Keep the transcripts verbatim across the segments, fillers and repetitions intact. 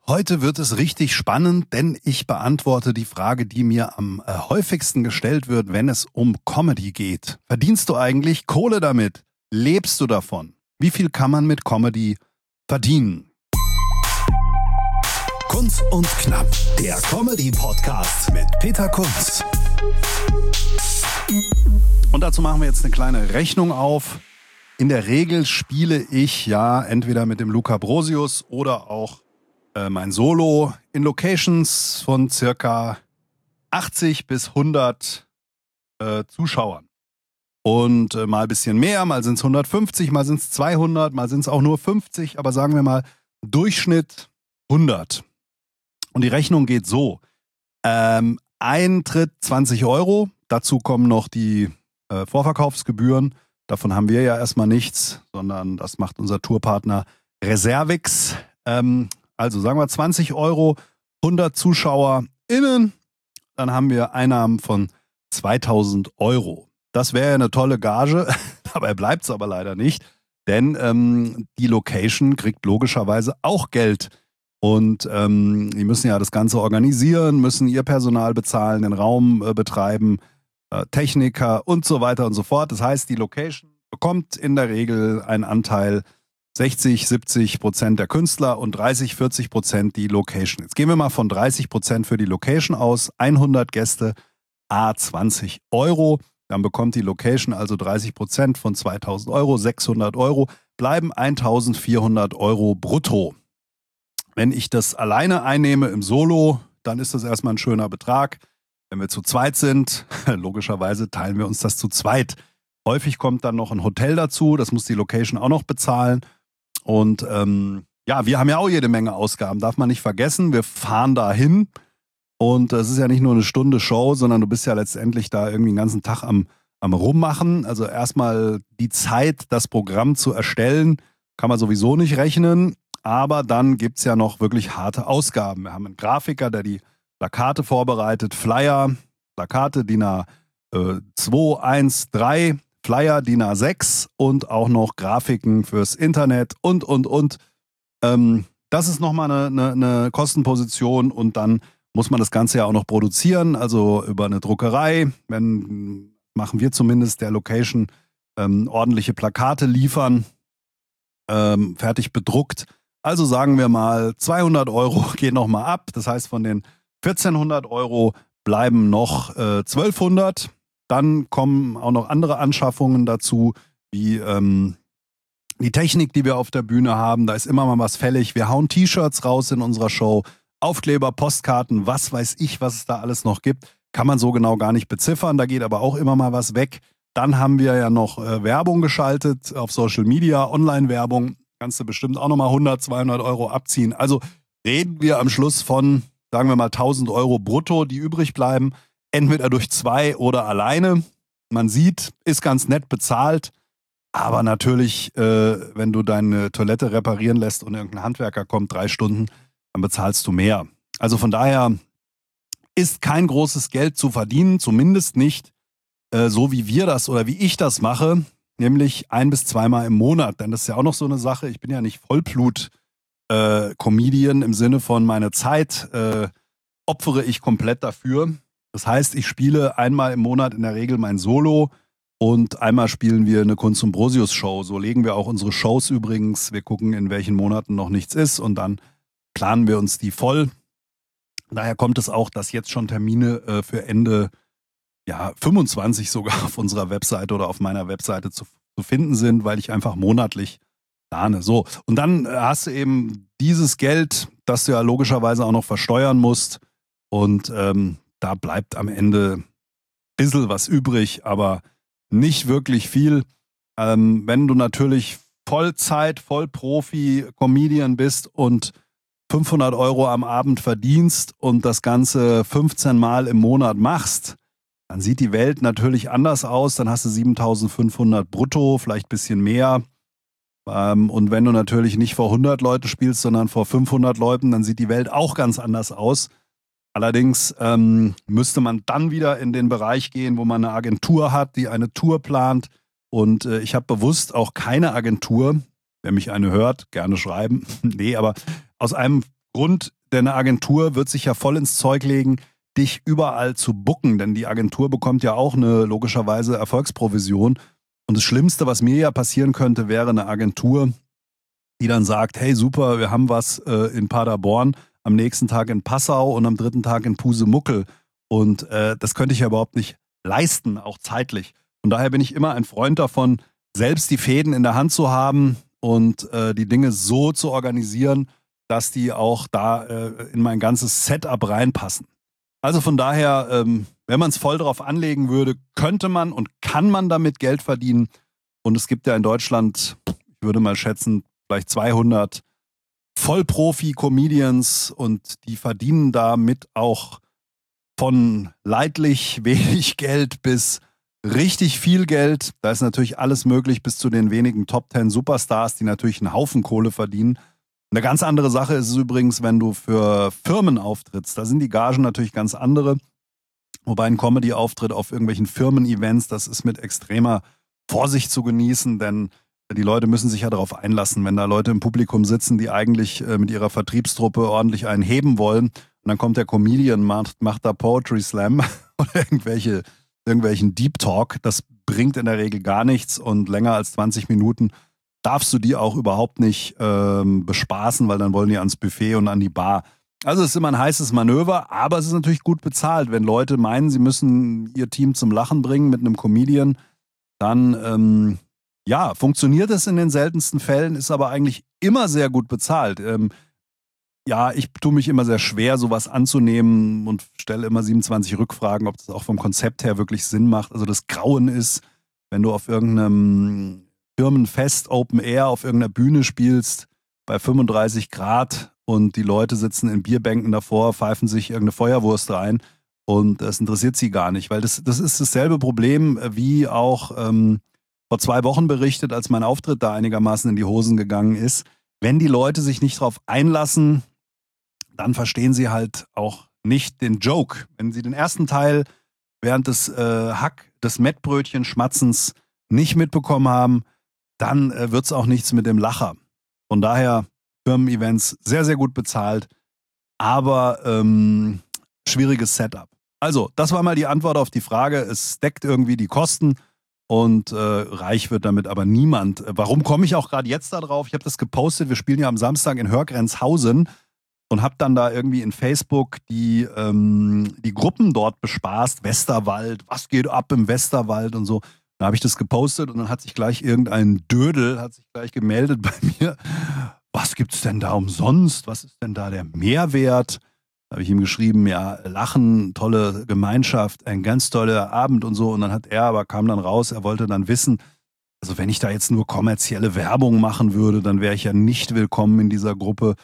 Heute wird es richtig spannend, denn ich beantworte die Frage, die mir am äh, häufigsten gestellt wird, wenn es um Comedy geht. Verdienst du eigentlich Kohle damit? Lebst du davon? Wie viel kann man mit Comedy verdienen? Kunz und Knapp, der Comedy-Podcast mit Peter Kunz. Und dazu machen wir jetzt eine kleine Rechnung auf. In der Regel spiele ich ja entweder mit dem Luca Brosius oder auch äh, mein Solo in Locations von circa achtzig bis hundert äh, Zuschauern. Und äh, mal ein bisschen mehr, mal sind es hundertfünfzig, mal sind es zweihundert, mal sind es auch nur fünfzig, aber sagen wir mal Durchschnitt hundert. Und die Rechnung geht so. Ähm, Eintritt zwanzig Euro, dazu kommen noch die äh, Vorverkaufsgebühren. Davon haben wir ja erstmal nichts, sondern das macht unser Tourpartner Reservix. Ähm, also sagen wir zwanzig Euro, hundert ZuschauerInnen, dann haben wir Einnahmen von zweitausend Euro. Das wäre ja eine tolle Gage, dabei bleibt es aber leider nicht, denn ähm, die Location kriegt logischerweise auch Geld. Und ähm, die müssen ja das Ganze organisieren, müssen ihr Personal bezahlen, den Raum äh, betreiben, äh, Techniker und so weiter und so fort. Das heißt, die Location bekommt in der Regel einen Anteil sechzig, siebzig Prozent der Künstler und dreißig, vierzig Prozent die Location. Jetzt gehen wir mal von dreißig Prozent für die Location aus, hundert Gäste, à zwanzig Euro. Dann bekommt die Location also dreißig Prozent von zweitausend Euro, sechshundert Euro, bleiben eintausendvierhundert Euro brutto. Wenn ich das alleine einnehme im Solo, dann ist das erstmal ein schöner Betrag. Wenn wir zu zweit sind, logischerweise teilen wir uns das zu zweit. Häufig kommt dann noch ein Hotel dazu, das muss die Location auch noch bezahlen. Und ähm, ja, wir haben ja auch jede Menge Ausgaben, darf man nicht vergessen. Wir fahren da hin und es ist ja nicht nur eine Stunde Show, sondern du bist ja letztendlich da irgendwie den ganzen Tag am, am Rummachen. Also erstmal die Zeit, das Programm zu erstellen, kann man sowieso nicht rechnen. Aber dann gibt es ja noch wirklich harte Ausgaben. Wir haben einen Grafiker, der die Plakate vorbereitet, Flyer, Plakate D I N A zwei, eins, drei, Flyer D I N A sechs und auch noch Grafiken fürs Internet und, und, und. Ähm, das ist nochmal eine, eine, eine Kostenposition und dann muss man das Ganze ja auch noch produzieren, also über eine Druckerei. Wenn, machen wir zumindest der Location ähm, ordentliche Plakate liefern, ähm, fertig bedruckt. Also sagen wir mal, zweihundert Euro gehen nochmal ab. Das heißt, von den vierzehnhundert Euro bleiben noch äh, zwölfhundert. Dann kommen auch noch andere Anschaffungen dazu, wie ähm, die Technik, die wir auf der Bühne haben. Da ist immer mal was fällig. Wir hauen T-Shirts raus in unserer Show, Aufkleber, Postkarten, was weiß ich, was es da alles noch gibt. Kann man so genau gar nicht beziffern. Da geht aber auch immer mal was weg. Dann haben wir ja noch äh, Werbung geschaltet auf Social Media, Online-Werbung. Kannst du bestimmt auch nochmal hundert, zweihundert Euro abziehen. Also reden wir am Schluss von, sagen wir mal, tausend Euro brutto, die übrig bleiben. Entweder durch zwei oder alleine. Man sieht, ist ganz nett bezahlt. Aber natürlich, äh, wenn du deine Toilette reparieren lässt und irgendein Handwerker kommt, drei Stunden, dann bezahlst du mehr. Also von daher ist kein großes Geld zu verdienen, zumindest nicht äh, so wie wir das oder wie ich das mache. Nämlich ein- bis zweimal im Monat. Denn das ist ja auch noch so eine Sache. Ich bin ja nicht Vollblut-Comedian äh, im Sinne von meine Zeit äh, opfere ich komplett dafür. Das heißt, ich spiele einmal im Monat in der Regel mein Solo und einmal spielen wir eine Kunz und Brosius Show. So legen wir auch unsere Shows übrigens. Wir gucken, in welchen Monaten noch nichts ist und dann planen wir uns die voll. Daher kommt es auch, dass jetzt schon Termine äh, für Ende ja, fünfundzwanzig sogar auf unserer Webseite oder auf meiner Webseite zu, zu finden sind, weil ich einfach monatlich plane. So, und dann hast du eben dieses Geld, das du ja logischerweise auch noch versteuern musst und ähm, da bleibt am Ende ein bisschen was übrig, aber nicht wirklich viel. Ähm, wenn du natürlich Vollzeit, Vollprofi, Comedian bist und fünfhundert Euro am Abend verdienst und das Ganze fünfzehn Mal im Monat machst, dann sieht die Welt natürlich anders aus. Dann hast du siebentausendfünfhundert brutto, vielleicht ein bisschen mehr. Ähm, und wenn du natürlich nicht vor hundert Leuten spielst, sondern vor fünfhundert Leuten, dann sieht die Welt auch ganz anders aus. Allerdings ähm, müsste man dann wieder in den Bereich gehen, wo man eine Agentur hat, die eine Tour plant. Und äh, ich habe bewusst auch keine Agentur. Wer mich eine hört, gerne schreiben. Nee, aber aus einem Grund, denn eine Agentur wird sich ja voll ins Zeug legen, dich überall zu booken, denn die Agentur bekommt ja auch eine logischerweise Erfolgsprovision. Und das Schlimmste, was mir ja passieren könnte, wäre eine Agentur, die dann sagt, hey super, wir haben was äh, in Paderborn, am nächsten Tag in Passau und am dritten Tag in Pusemuckel. Und äh, das könnte ich ja überhaupt nicht leisten, auch zeitlich. Von daher bin ich immer ein Freund davon, selbst die Fäden in der Hand zu haben und äh, die Dinge so zu organisieren, dass die auch da äh, in mein ganzes Setup reinpassen. Also von daher, ähm, wenn man es voll drauf anlegen würde, könnte man und kann man damit Geld verdienen. Und es gibt ja in Deutschland, ich würde mal schätzen, vielleicht zweihundert Vollprofi-Comedians und die verdienen damit auch von leidlich wenig Geld bis richtig viel Geld. Da ist natürlich alles möglich bis zu den wenigen Top Ten Superstars, die natürlich einen Haufen Kohle verdienen. Eine ganz andere Sache ist es übrigens, wenn du für Firmen auftrittst. Da sind die Gagen natürlich ganz andere. Wobei ein Comedy-Auftritt auf irgendwelchen Firmen-Events, das ist mit extremer Vorsicht zu genießen, denn die Leute müssen sich ja darauf einlassen, wenn da Leute im Publikum sitzen, die eigentlich äh, mit ihrer Vertriebstruppe ordentlich einen heben wollen. Und dann kommt der Comedian, macht, macht da Poetry Slam oder irgendwelche, irgendwelchen Deep Talk. Das bringt in der Regel gar nichts und länger als zwanzig Minuten darfst du die auch überhaupt nicht ähm, bespaßen, weil dann wollen die ans Buffet und an die Bar. Also es ist immer ein heißes Manöver, aber es ist natürlich gut bezahlt. Wenn Leute meinen, sie müssen ihr Team zum Lachen bringen mit einem Comedian, dann ähm, ja, funktioniert es in den seltensten Fällen, ist aber eigentlich immer sehr gut bezahlt. Ähm, ja, ich tue mich immer sehr schwer, sowas anzunehmen und stelle immer siebenundzwanzig Rückfragen, ob das auch vom Konzept her wirklich Sinn macht. Also das Grauen ist, wenn du auf irgendeinem Firmenfest Open Air auf irgendeiner Bühne spielst bei fünfunddreißig Grad und die Leute sitzen in Bierbänken davor, pfeifen sich irgendeine Feuerwurst rein und das interessiert sie gar nicht, weil das, das ist dasselbe Problem wie auch ähm, vor zwei Wochen berichtet, als mein Auftritt da einigermaßen in die Hosen gegangen ist. Wenn die Leute sich nicht drauf einlassen, dann verstehen sie halt auch nicht den Joke. Wenn sie den ersten Teil während des äh, Hack, des Mettbrötchen-Schmatzens nicht mitbekommen haben, dann äh, wird es auch nichts mit dem Lacher. Von daher Firmen-Events sehr, sehr gut bezahlt, aber ähm, schwieriges Setup. Also, das war mal die Antwort auf die Frage. Es deckt irgendwie die Kosten und äh, reich wird damit aber niemand. Warum komme ich auch gerade jetzt da drauf? Ich habe das gepostet. Wir spielen ja am Samstag in Hörgrenzhausen und habe dann da irgendwie in Facebook die, ähm, die Gruppen dort bespaßt. Westerwald, was geht ab im Westerwald und so. Da habe ich das gepostet und dann hat sich gleich irgendein Dödel, hat sich gleich gemeldet bei mir. Was gibt's denn da umsonst? Was ist denn da der Mehrwert? Da habe ich ihm geschrieben, ja, Lachen, tolle Gemeinschaft, ein ganz toller Abend und so. Und dann hat er aber, kam dann raus, er wollte dann wissen, also wenn ich da jetzt nur kommerzielle Werbung machen würde, dann wäre ich ja nicht willkommen in dieser Gruppe.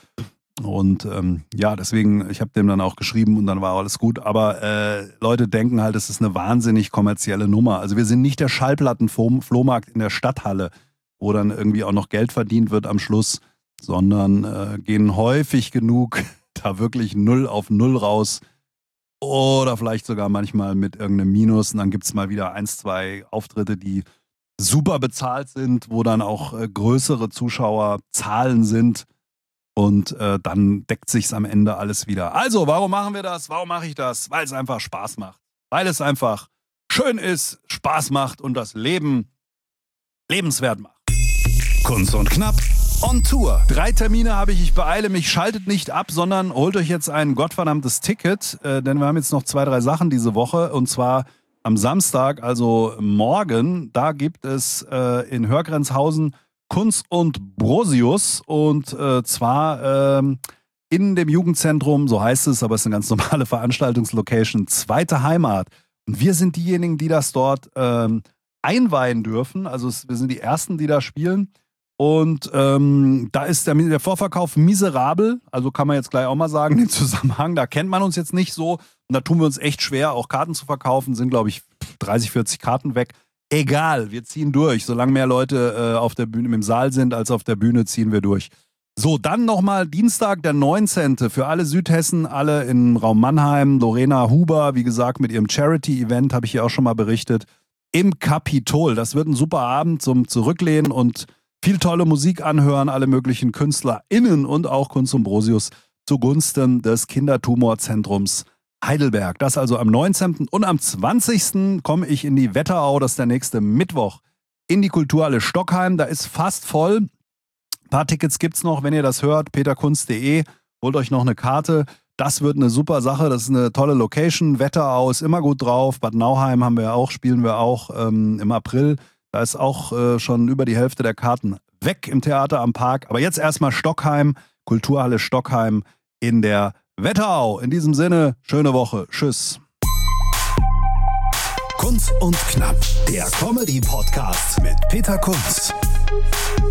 Und ähm, ja, deswegen, ich habe dem dann auch geschrieben und dann war alles gut. Aber äh, Leute denken halt, es ist eine wahnsinnig kommerzielle Nummer. Also wir sind nicht der Schallplatten-Flohmarkt in der Stadthalle, wo dann irgendwie auch noch Geld verdient wird am Schluss, sondern äh, gehen häufig genug da wirklich null auf null raus oder vielleicht sogar manchmal mit irgendeinem Minus. Und dann gibt es mal wieder eins, zwei Auftritte, die super bezahlt sind, wo dann auch äh, größere Zuschauerzahlen sind. Und äh, dann deckt sich's am Ende alles wieder. Also, warum machen wir das? Warum mache ich das? Weil es einfach Spaß macht. Weil es einfach schön ist, Spaß macht und das Leben lebenswert macht. Kunst und Knapp on Tour. Drei Termine habe ich, ich beeile mich, schaltet nicht ab, sondern holt euch jetzt ein gottverdammtes Ticket, äh, denn wir haben jetzt noch zwei, drei Sachen diese Woche und zwar am Samstag, also morgen, da gibt es äh, in Hörgrenzhausen Kunst und Brosius und äh, zwar ähm, in dem Jugendzentrum, so heißt es, aber es ist eine ganz normale Veranstaltungslocation, Zweite Heimat. Und wir sind diejenigen, die das dort ähm, einweihen dürfen, also es, wir sind die Ersten, die da spielen. Und ähm, da ist der, der Vorverkauf miserabel, also kann man jetzt gleich auch mal sagen, den Zusammenhang, da kennt man uns jetzt nicht so und da tun wir uns echt schwer, auch Karten zu verkaufen, sind glaube ich dreißig, vierzig Karten weg. Egal, wir ziehen durch, solange mehr Leute äh, auf der Bühne im Saal sind als auf der Bühne, ziehen wir durch. So, dann nochmal Dienstag, der neunzehnte für alle Südhessen, alle im Raum Mannheim, Lorena Huber, wie gesagt, mit ihrem Charity-Event, habe ich hier auch schon mal berichtet, im Kapitol. Das wird ein super Abend zum Zurücklehnen und viel tolle Musik anhören, alle möglichen KünstlerInnen und auch Kunst und Brosius zugunsten des Kindertumorzentrums Heidelberg. Das also am neunzehnten und am zwanzigsten komme ich in die Wetterau, das ist der nächste Mittwoch, in die Kulturhalle Stockheim. Da ist fast voll. Ein paar Tickets gibt's noch, wenn ihr das hört. peter kunz punkt de. Holt euch noch eine Karte. Das wird eine super Sache. Das ist eine tolle Location. Wetterau ist immer gut drauf. Bad Nauheim haben wir auch, spielen wir auch ähm, im April. Da ist auch äh, schon über die Hälfte der Karten weg im Theater am Park. Aber jetzt erstmal Stockheim, Kulturhalle Stockheim in der Wetterau. In diesem Sinne, schöne Woche. Tschüss. Kunz und Knapp, der Comedy-Podcast mit Peter Kunz.